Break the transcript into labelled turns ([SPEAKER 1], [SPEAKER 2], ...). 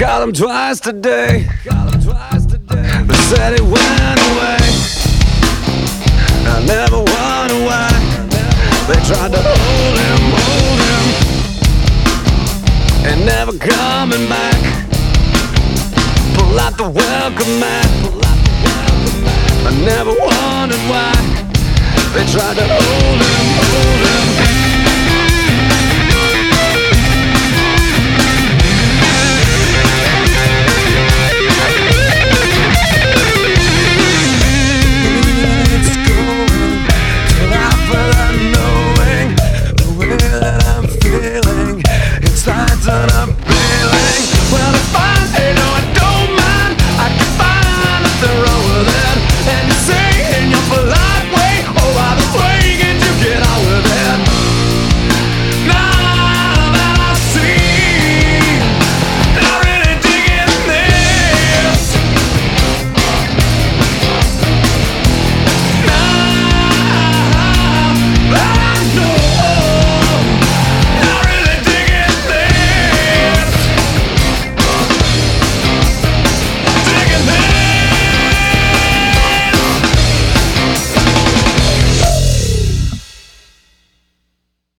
[SPEAKER 1] Called him twice today. They said he went away. I never wonder why. They tried to hold him, and never coming back. Pull out the welcome mat. I never wondered why. They tried to hold him.